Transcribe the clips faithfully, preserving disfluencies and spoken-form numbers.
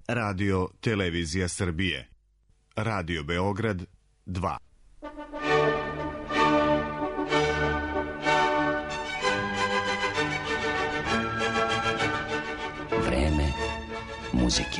Radio Televizija Srbije. Radio Beograd dva. Vreme muzike.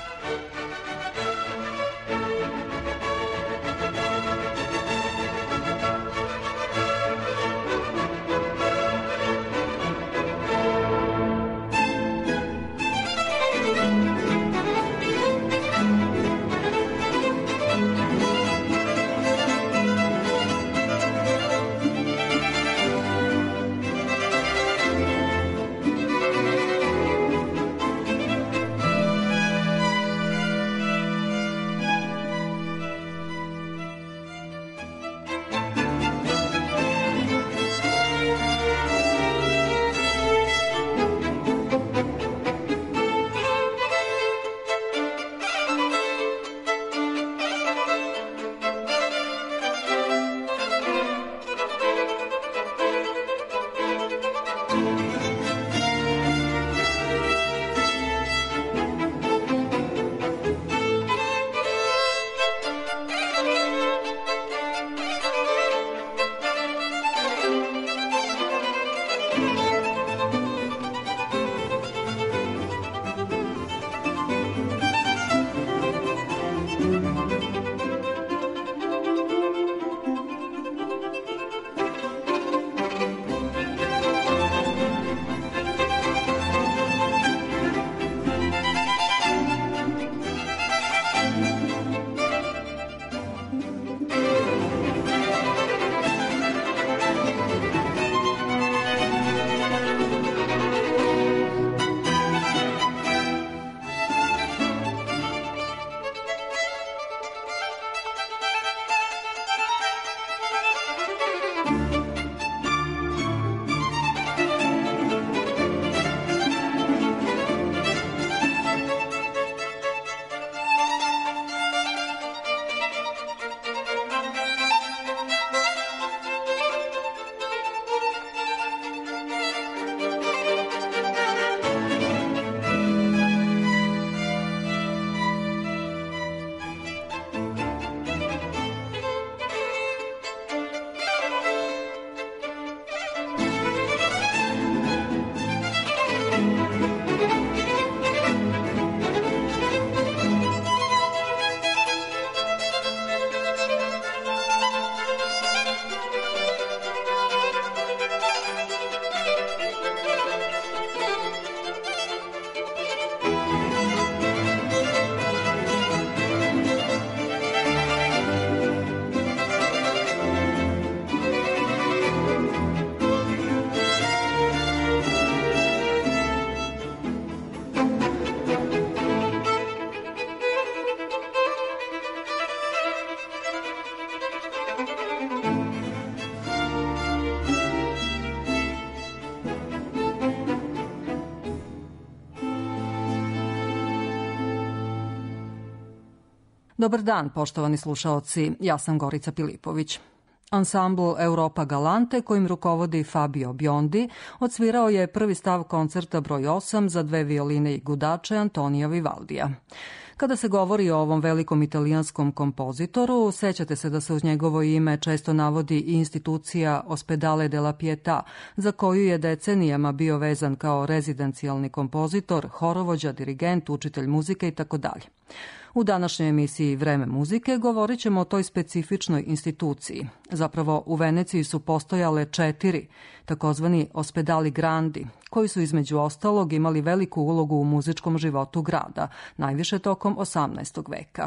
Dobar dan, poštovani slušaoci, ja sam Gorica Pilipović. Ansambl Europa Galante, kojim rukovodi Fabio Biondi, odsvirao je prvi stav koncerta broj osam za dve violine i gudače Antonija Vivaldija. Kada se govori o ovom velikom italijanskom kompozitoru, sećate se da se uz njegovo ime često navodi i institucija Ospedale della Pietà, za koju je decenijama bio vezan kao rezidencijalni kompozitor, horovođa, dirigent, učitelj muzike itd. U današnjoj emisiji Vreme muzike govorit ćemo o toj specifičnoj instituciji. Zapravo, u Veneciji su postojale četiri, takozvani Ospedali Grandi, koji su između ostalog imali veliku ulogu u muzičkom životu grada, najviše tokom osamnaestog veka.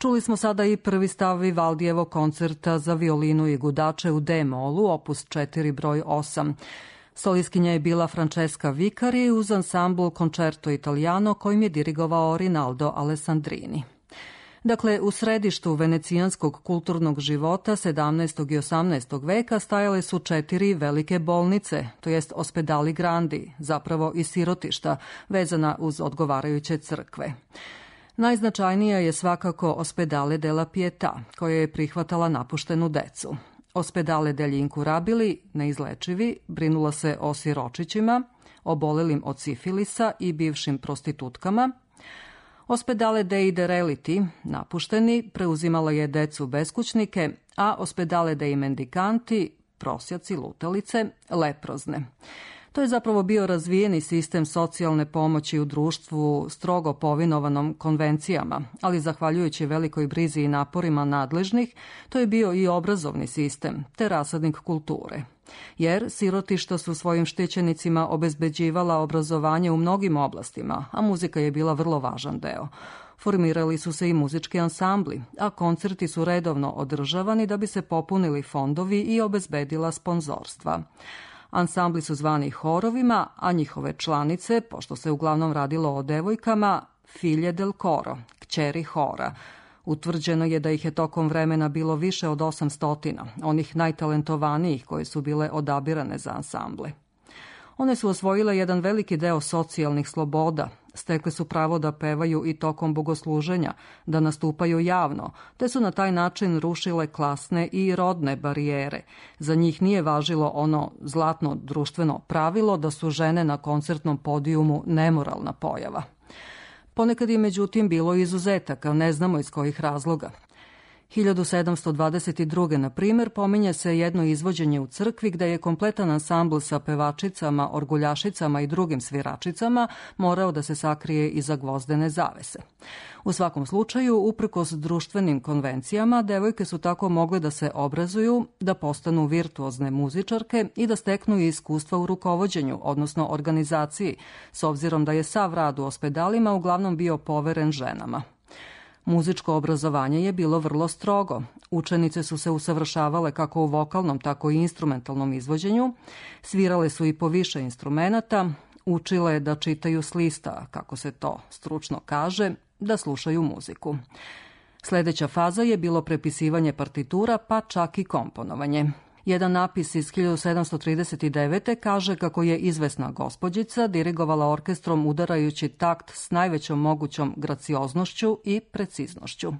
Čuli smo sada i prvi stav Vivaldijevog koncerta za violinu i gudače u D-molu, opus četiri broj osam. Solistkinja je bila Francesca Vicari uz ansambl Concerto Italiano kojim je dirigovao Rinaldo Alessandrini. Dakle, u središtu venecijanskog kulturnog života sedamnaestog i osamnaestog veka stajale su četiri velike bolnice, to jest ospedali grandi, zapravo i sirotišta, vezana uz odgovarajuće crkve. Najznačajnija je svakako Ospedale della Pietà, koja je prihvatala napuštenu decu. Ospedale degli Incurabili, neizlečivi, brinula se o siročićima, obolelim od sifilisa i bivšim prostitutkama. Ospedale dei Dereliti, napušteni, preuzimala je decu beskućnike, a Ospedale dei Mendicanti, prosjaci, lutalice, leprozne. To je zapravo bio razvijeni sistem socijalne pomoći u društvu strogo povinovanom konvencijama, ali zahvaljujući velikoj brizi i naporima nadležnih, to je bio i obrazovni sistem, te rasadnik kulture. Jer sirotišta su svojim štićenicima obezbeđivala obrazovanje u mnogim oblastima, a muzika je bila vrlo važan deo. Formirali su se i muzički ansambli, a koncerti su redovno održavani da bi se popunili fondovi i obezbedila sponzorstva. Ansambli su zvani horovima, a njihove članice, pošto se uglavnom radilo o devojkama, figlie del coro, kćeri hora. Utvrđeno je da ih je tokom vremena bilo više od osamstotina, onih najtalentovanijih koje su bile odabirane za ansamble. One su osvojile jedan veliki deo socijalnih sloboda, stekle su pravo da pevaju i tokom bogosluženja, da nastupaju javno, te su na taj način rušile klasne i rodne barijere. Za njih nije važilo ono zlatno društveno pravilo da su žene na koncertnom podijumu nemoralna pojava. Ponekad je međutim bilo izuzetaka, ne znamo iz kojih razloga. hiljadu sedamsto dvadeset druge. na primjer, pominje se jedno izvođenje u crkvi gde je kompletan ansambl sa pevačicama, orguljašicama i drugim sviračicama morao da se sakrije iza gvozdene zavese. U svakom slučaju, uprkos društvenim konvencijama, devojke su tako mogle da se obrazuju, da postanu virtuozne muzičarke i da steknu iskustva u rukovođenju, odnosno organizaciji, s obzirom da je sav rad u ospedalima uglavnom bio poveren ženama. Muzičko obrazovanje je bilo vrlo strogo. Učenice su se usavršavale kako u vokalnom, tako i instrumentalnom izvođenju, svirale su i po više instrumenata, učile da čitaju s lista, kako se to stručno kaže, da slušaju muziku. Sljedeća faza je bilo prepisivanje partitura, pa čak i komponovanje. Jedan napis iz hiljadu sedamsto trideset devete. kaže kako je izvesna gospođica dirigovala orkestrom udarajući takt s najvećom mogućom gracioznošću i preciznošću.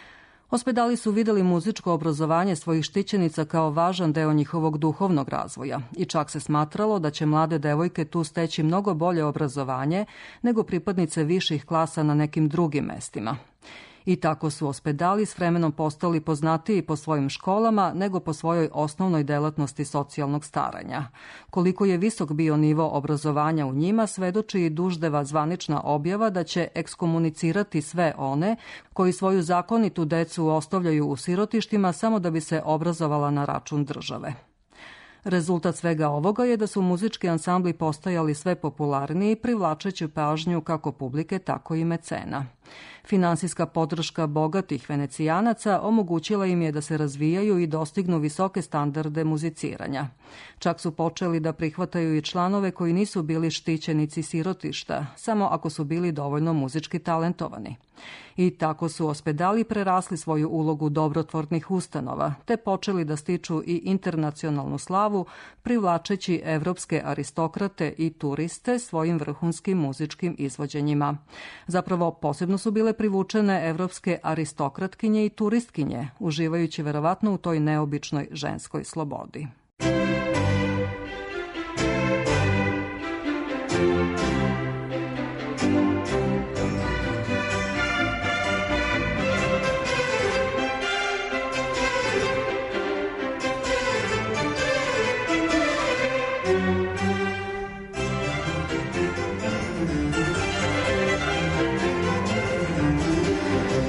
Ospedali su videli muzičko obrazovanje svojih štićenica kao važan deo njihovog duhovnog razvoja i čak se smatralo da će mlade devojke tu steći mnogo bolje obrazovanje nego pripadnice viših klasa na nekim drugim mestima. I tako su ospedali s vremenom postali poznatiji po svojim školama nego po svojoj osnovnoj delatnosti socijalnog staranja. Koliko je visok bio nivo obrazovanja u njima, svedoči i Duždeva zvanična objava da će ekskomunicirati sve one koji svoju zakonitu decu ostavljaju u sirotištima samo da bi se obrazovala na račun države. Rezultat svega ovoga je da su muzički ansambli postajali sve popularniji, privlačeći pažnju kako publike, tako i mecena. Finansijska podrška bogatih Venecijanaca omogućila im je da se razvijaju i dostignu visoke standarde muziciranja. Čak su počeli da prihvataju i članove koji nisu bili štićenici sirotišta, samo ako su bili dovoljno muzički talentovani. I tako su ospedali prerasli svoju ulogu dobrotvornih ustanova, te počeli da stiču i internacionalnu slavu, privlačeći evropske aristokrate i turiste svojim vrhunskim muzičkim izvođenjima. Zapravo, posebno su bile privučene evropske aristokratkinje i turistkinje, uživajući verovatno u toj neobičnoj ženskoj slobodi.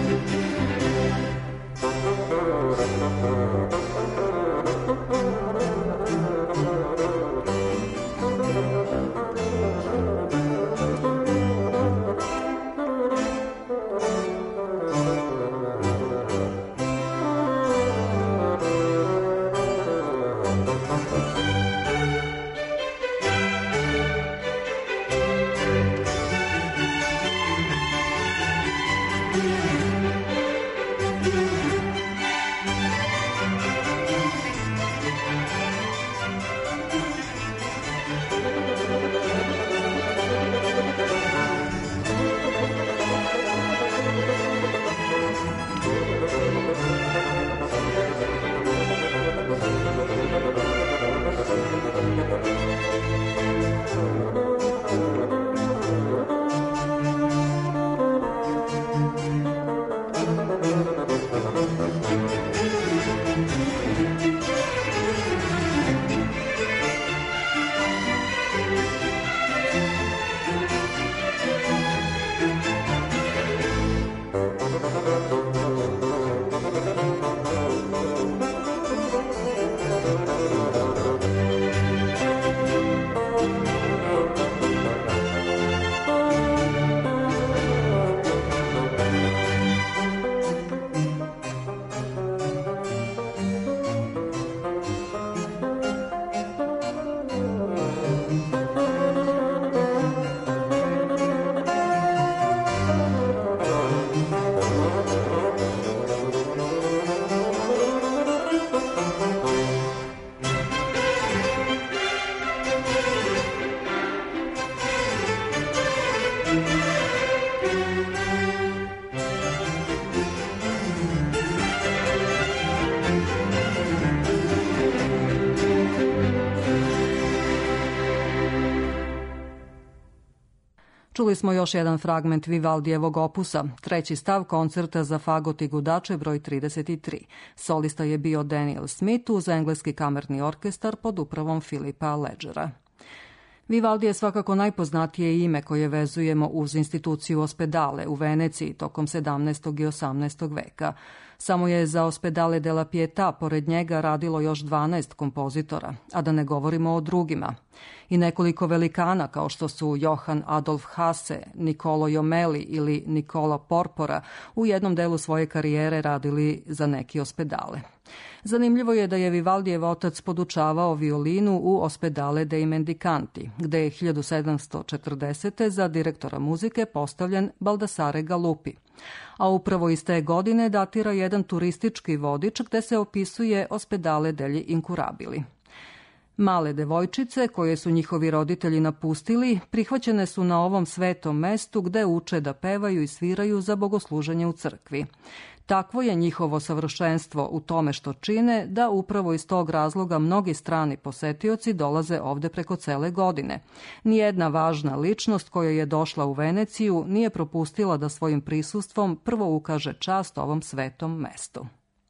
Thank you. Čuli smo još jedan fragment Vivaldijevog opusa, treći stav koncerta za fagot i gudače broj trideset tri. Solista je bio Daniel Smith uz engleski kamerni orkestar pod upravom Filipa Ledgera. Vivaldi je svakako najpoznatije ime koje vezujemo uz instituciju Ospedale u Veneciji tokom sedamnaestog i osamnaestog veka. Samo je za Ospedale della Pietà pored njega radilo još dvanaest kompozitora, a da ne govorimo o drugima. I nekoliko velikana kao što su Johann Adolf Hasse, Niccolo Jommelli ili Nicola Porpora u jednom delu svoje karijere radili za neki Ospedale. Zanimljivo je da je Vivaldijev otac podučavao violinu u Ospedale dei Mendicanti, gde je hiljadu sedamsto četrdesete za direktora muzike postavljen Baldassare Galuppi. A upravo iz te godine datira jedan turistički vodič gde se opisuje Ospedale degli Incurabili. Male devojčice, koje su njihovi roditelji napustili, prihvaćene su na ovom svetom mestu gde uče da pevaju i sviraju za bogosluženje u crkvi. Takvo je njihovo savršenstvo u tome što čine da upravo iz tog razloga mnogi strani posetioci dolaze ovde preko cele godine. Nijedna važna ličnost koja je došla u Veneciju nije propustila da svojim prisustvom prvo ukaže čast ovom svetom mestu.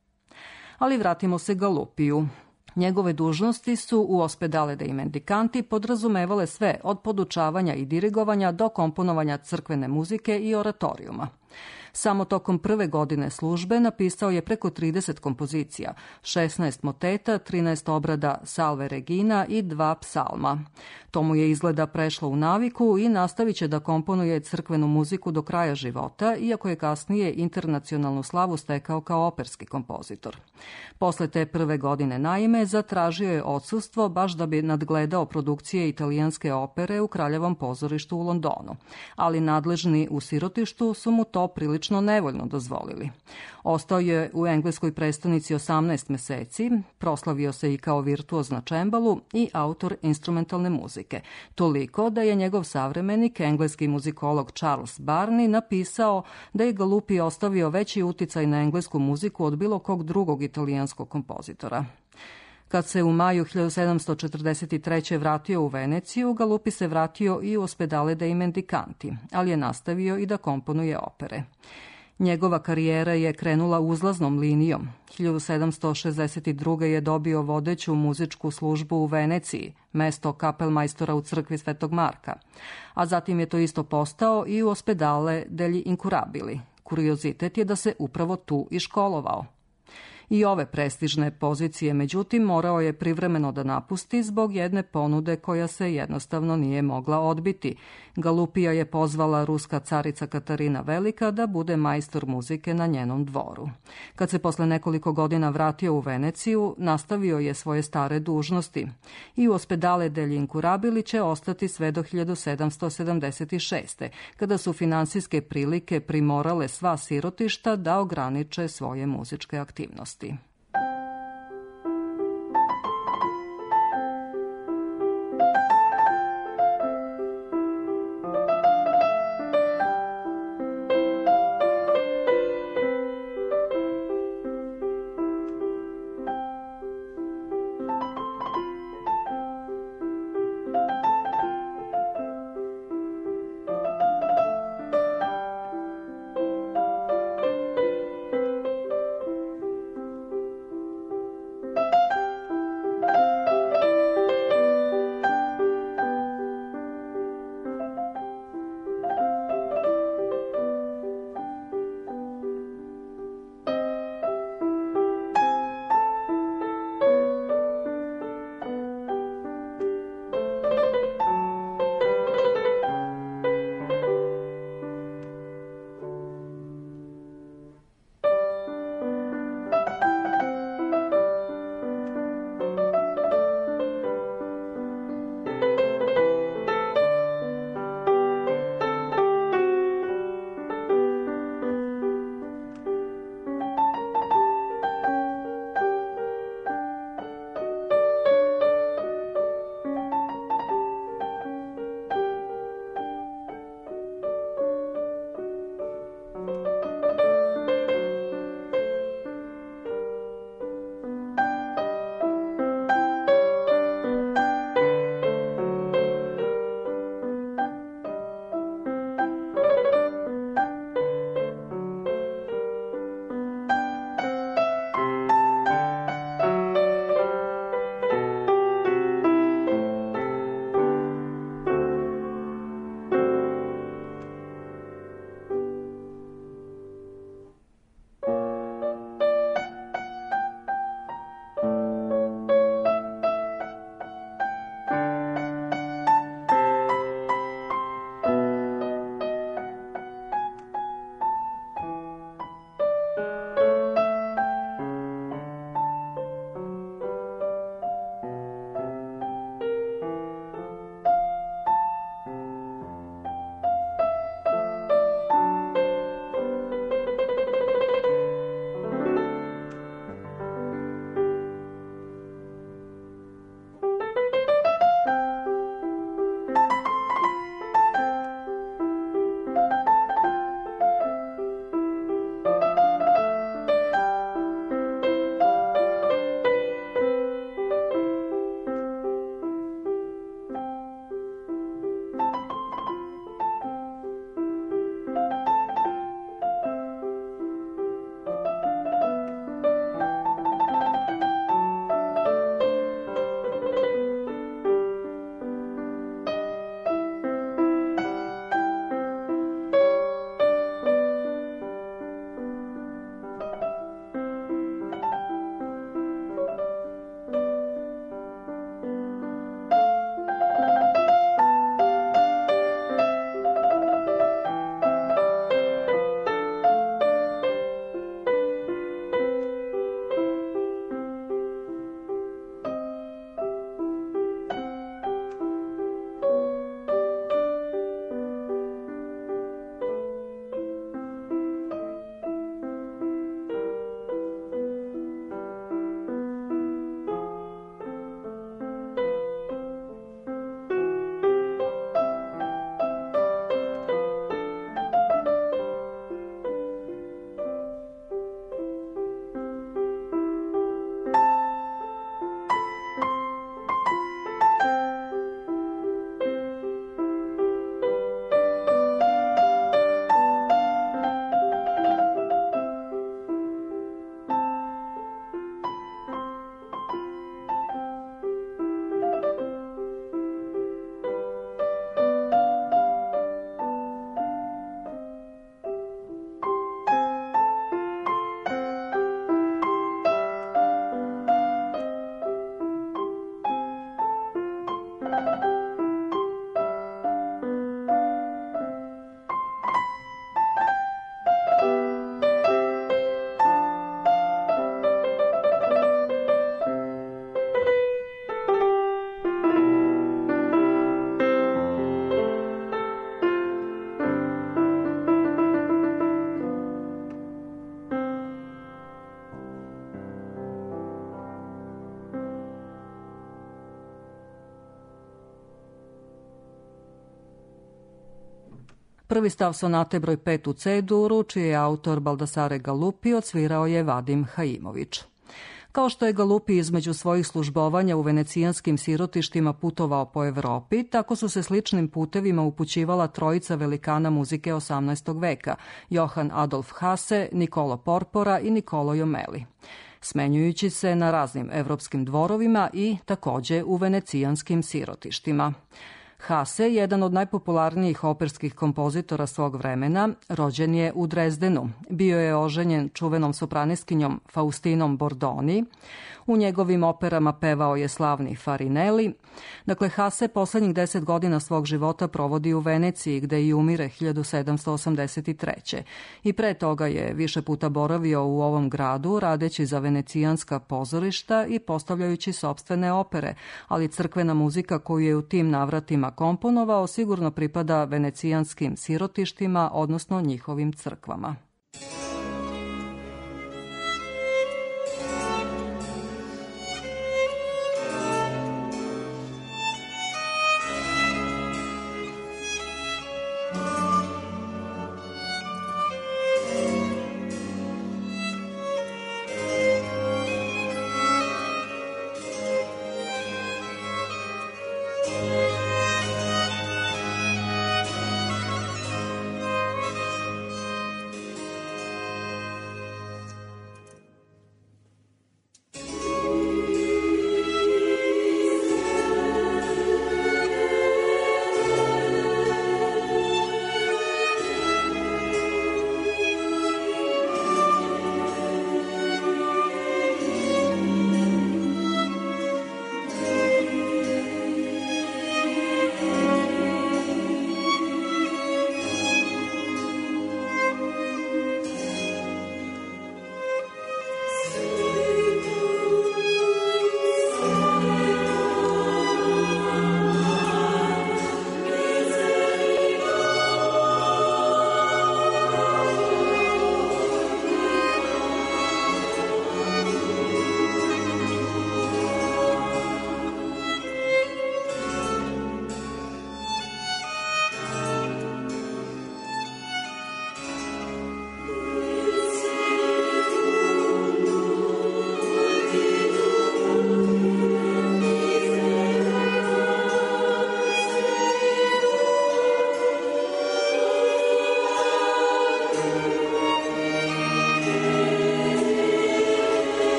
Ali vratimo se Galuppiju. Njegove dužnosti su u Ospedale dei Mendicanti podrazumevale sve od podučavanja i dirigovanja do komponovanja crkvene muzike i oratorijuma. Samo tokom prve godine službe napisao je preko trideset kompozicija, šesnaest moteta, trinaest obrada Salve Regina i dva psalma. To mu je izgleda prešlo u naviku i nastavit će da komponuje crkvenu muziku do kraja života, iako je kasnije internacionalnu slavu stekao kao operski kompozitor. Posle te prve godine naime zatražio je odsustvo baš da bi nadgledao produkcije italijanske opere u Kraljevom pozorištu u Londonu, ali nadležni u sirotištu su mu to prilično nevoljno dozvolili. Ostao je u engleskoj prestonici osamnaest meseci, proslavio se i kao virtuoz na čembalu i autor instrumentalne muzike. Toliko da je njegov savremenik, engleski muzikolog Charles Barney, napisao da je Galuppi ostavio veći uticaj na englesku muziku od bilo kog drugog italijanskog kompozitora. Kad se u maju hiljadu sedamsto četrdeset treće vratio u Veneciju, Galuppi se vratio i u Ospedale dei Mendicanti, ali je nastavio i da komponuje opere. Njegova karijera je krenula uzlaznom linijom. hiljadu sedamsto šezdeset druge je dobio vodeću muzičku službu u Veneciji, mesto kapelmajstora u crkvi Svetog Marka, a zatim je to isto postao i u Ospedale degli Incurabili. Kuriozitet je da se upravo tu i školovao. I ove prestižne pozicije, međutim, morao je privremeno da napusti zbog jedne ponude koja se jednostavno nije mogla odbiti. Galuppija je pozvala ruska carica Katarina Velika da bude majstor muzike na njenom dvoru. Kad se posle nekoliko godina vratio u Veneciju, nastavio je svoje stare dužnosti i u Ospedale degli Incurabili će ostati sve do hiljadu sedamsto sedamdeset šeste. kada su finansijske prilike primorale sva sirotišta da ograniče svoje muzičke aktivnosti. Prvi stav sonate broj pet u C-duru, čiji je autor Baldassare Galuppi, odsvirao je Vadim Haimović. Kao što je Galuppi između svojih službovanja u venecijanskim sirotištima putovao po Evropi, tako su se sličnim putevima upućivala trojica velikana muzike osamnaestog veka, Johann Adolf Hasse, Niccolò Porpora i Niccolò Jommelli, smenjujući se na raznim evropskim dvorovima i takođe u venecijanskim sirotištima. Hasse, jedan od najpopularnijih operskih kompozitora svog vremena, rođen je u Drezdenu. Bio je oženjen čuvenom sopraniskinjom Faustinom Bordoni. U njegovim operama pevao je slavni Farinelli. Dakle, Hasse poslednjih deset godina svog života provodi u Veneciji, gde i umire hiljadu sedamsto osamdeset treće. I pre toga je više puta boravio u ovom gradu, radeći za venecijanska pozorišta i postavljajući sopstvene opere, ali crkvena muzika koju je u tim navratima komponovao sigurno pripada venecijanskim sirotištima, odnosno njihovim crkvama.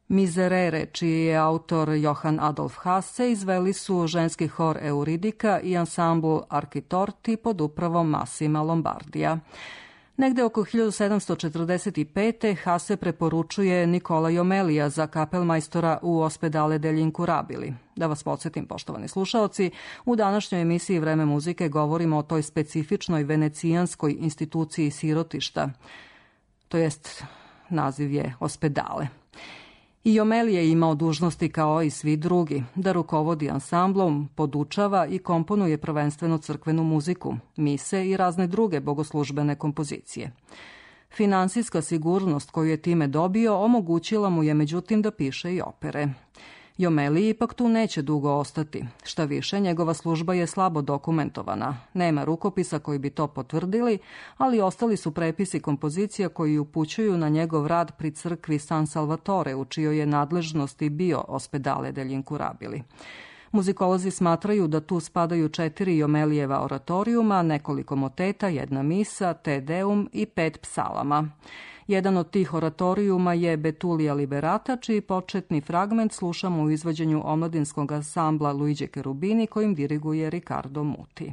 Miserere, čiji je autor Johann Adolf Hasse, izveli su ženski hor Euridika i ansambl Architorti pod upravom Massima Lombardija. Negde oko hiljadu sedamsto četrdeset pete. Hasse preporučuje Nikola Jomelija za kapelmajstora u Ospedale degli Incurabili. Da vas podsjetim, poštovani slušaoci, u današnjoj emisiji Vreme muzike govorimo o toj specifičnoj venecijanskoj instituciji sirotišta, to jest naziv je Ospedale. I Jomeli je imao dužnosti kao i svi drugi, da rukovodi ansamblom, podučava i komponuje prvenstveno crkvenu muziku, mise i razne druge bogoslužbene kompozicije. Finansijska sigurnost koju je time dobio omogućila mu je međutim da piše i opere. Jomeli ipak tu neće dugo ostati. Šta više, njegova služba je slabo dokumentovana. Nema rukopisa koji bi to potvrdili, ali ostali su prepisi kompozicija koji upućuju na njegov rad pri crkvi San Salvatore, u čijoj je nadležnosti bio Ospedale degli Incurabili. Muzikolozi smatraju da tu spadaju četiri Jomelijeva oratorijuma, nekoliko moteta, jedna misa, te deum i pet psalama. Jedan od tih oratorijuma je Betulija Liberata, čiji početni fragment slušamo u izvođenju omladinskog ansambla Luigi Cherubini, kojim diriguje Riccardo Muti.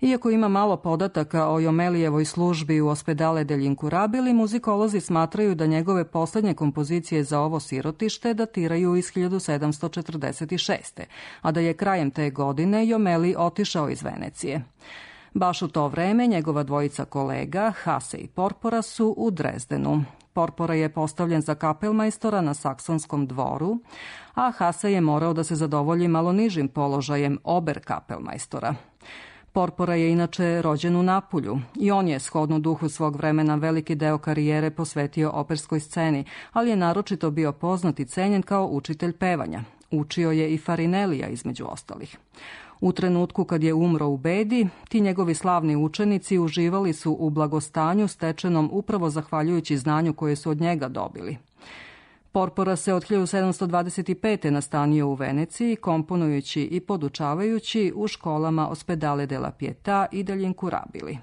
Iako ima malo podataka o Jomelijevoj službi u Ospedale degli Incurabili, muzikolozi smatraju da njegove poslednje kompozicije za ovo sirotište datiraju iz hiljadu sedamsto četrdeset šeste. a da je krajem te godine Jomeli otišao iz Venecije. Baš u to vreme njegova dvojica kolega, Hasse i Porpora, su u Drezdenu. Porpora je postavljen za kapelmajstora na saksonskom dvoru, a Hasse je morao da se zadovolji malo nižim položajem ober kapelmajstora. Porpora je inače rođen u Napulju i on je, shodno duhu svog vremena, veliki deo karijere posvetio operskoj sceni, ali je naročito bio poznat i cenjen kao učitelj pevanja. Učio je i Farinelija, između ostalih. U trenutku kad je umro u bedi, ti njegovi slavni učenici uživali su u blagostanju stečenom upravo zahvaljujući znanju koje su od njega dobili. Porpora se od hiljadu sedamsto dvadeset pete nastanio u Veneciji, komponujući i podučavajući u školama Ospedale della Pietà i degli Incurabili.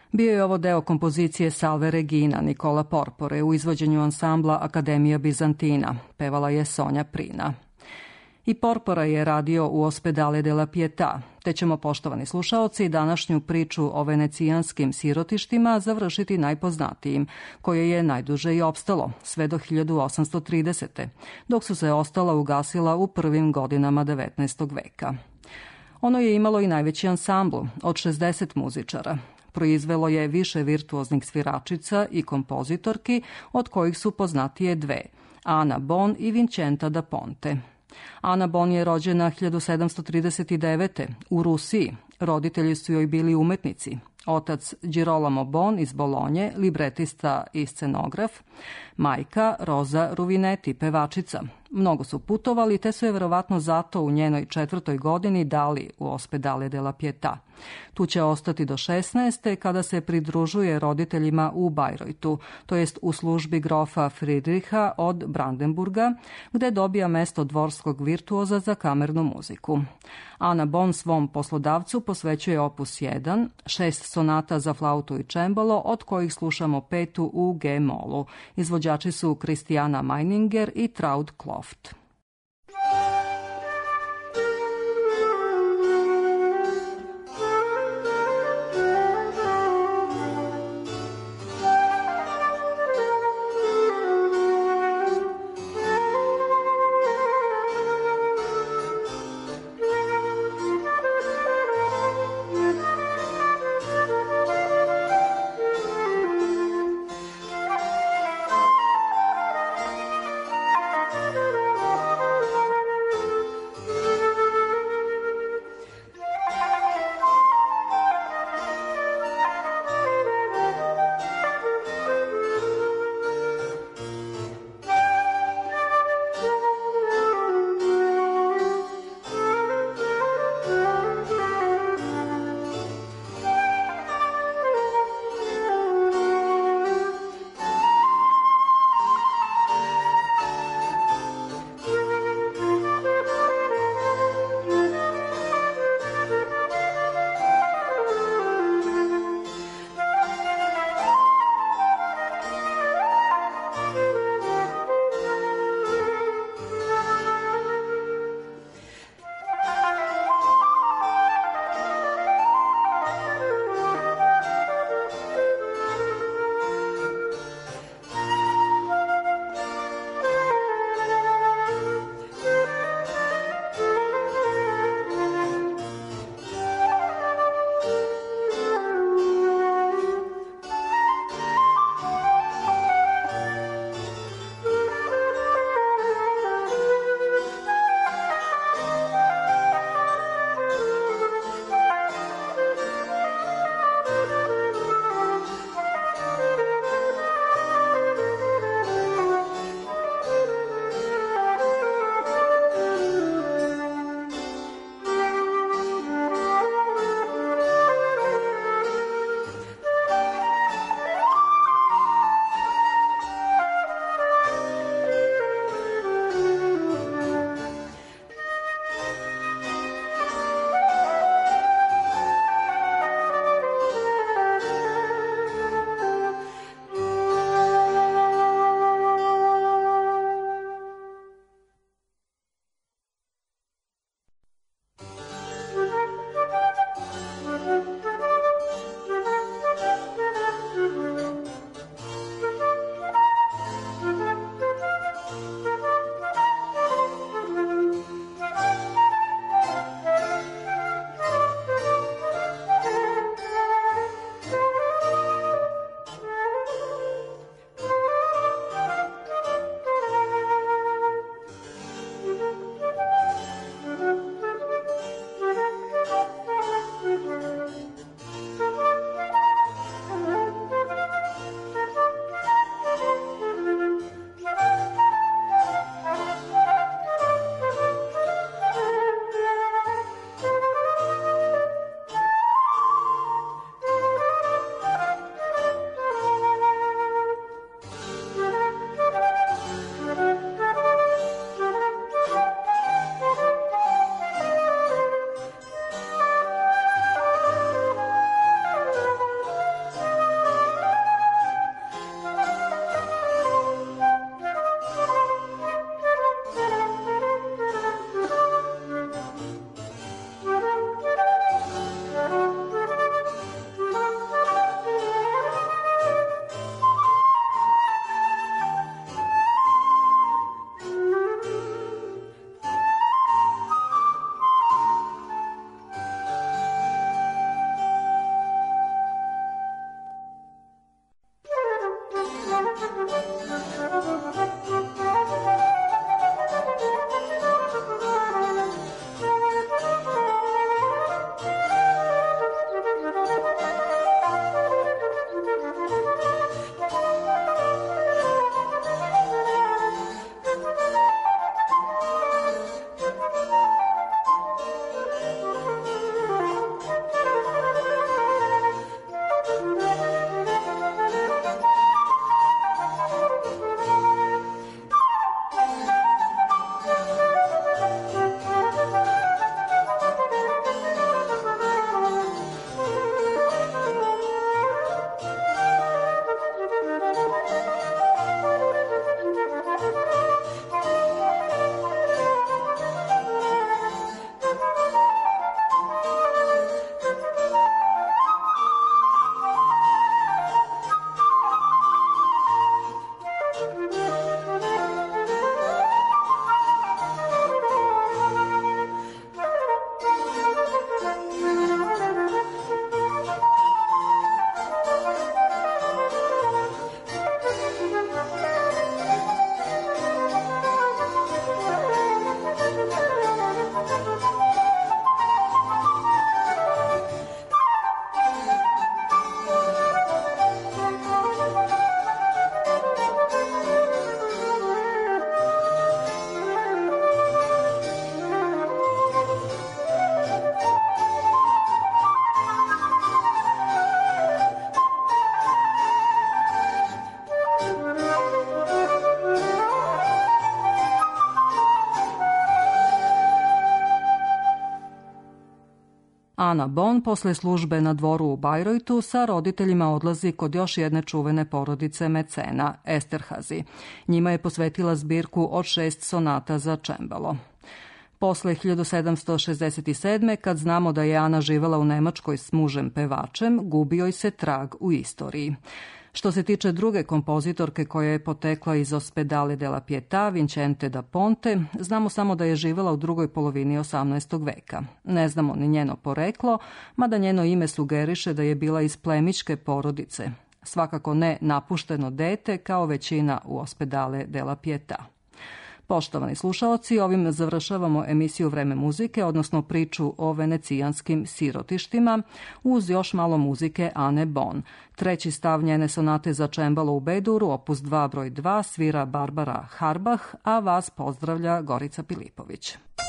Bio je ovo deo kompozicije Salve Regina Nikola Porpore u izvođenju ansambla Akademija Bizantina. Pevala je Sonja Prina. I Porpora je radio u Ospedale della Pietà, te ćemo, poštovani slušaoci, današnju priču o venecijanskim sirotištima završiti najpoznatijim, koje je najduže i opstalo, sve do hiljadu osamsto tridesete. dok su se ostala ugasila u prvim godinama devetnaestog veka. Ono je imalo i najveći ansambl, od šezdeset muzičara. Proizvelo je više virtuoznih sviračica i kompozitorki, od kojih su poznatije dve, Ana Bon i Vincenta da Ponte. Ana Bon je rođena hiljadu sedamsto trideset devete. u Rusiji. Roditelji su joj bili umetnici. Otac Girolamo Bon iz Bolonje, libretista i scenograf. Majka Roza Ruvinetti, pevačica. Mnogo su putovali, te su je verovatno zato u njenoj četvrtoj godini dali u Ospedale della Pietà. Tu će ostati do šesnaeste kada se pridružuje roditeljima u Bajrojtu, to jest u službi grofa Friedricha od Brandenburga, gde dobija mesto dvorskog virtuoza za kamernu muziku. Ana Bon svom poslodavcu posvećuje opus jedan, šest sonata za flautu i čembalo, od kojih slušamo petu u G-molu. Izvođači su Christiana Meininger i Traud Kloft. Thank you. Ana Bon posle službe na dvoru u Bajrojtu sa roditeljima odlazi kod još jedne čuvene porodice mecena, Esterhazy. Njima je posvetila zbirku od šest sonata za čembalo. Posle hiljadu sedamsto šezdeset sedme. kad znamo da je Ana živela u Nemačkoj s mužem pevačem, gubi joj se trag u istoriji. Što se tiče druge kompozitorke koja je potekla iz Ospedale della Pietà, Vincente da Ponte, znamo samo da je živela u drugoj polovini osamnaestog veka. Ne znamo ni njeno poreklo, mada njeno ime sugeriše da je bila iz plemićke porodice. Svakako ne napušteno dete kao većina u Ospedale della Pietà. Poštovani slušaoci, ovim završavamo emisiju Vreme muzike, odnosno priču o venecijanskim sirotištima, uz još malo muzike Ane Bon. Treći stav njene sonate za čembalo u B-duru, opus dva broj dva, svira Barbara Harbach, a vas pozdravlja Gorica Pilipović.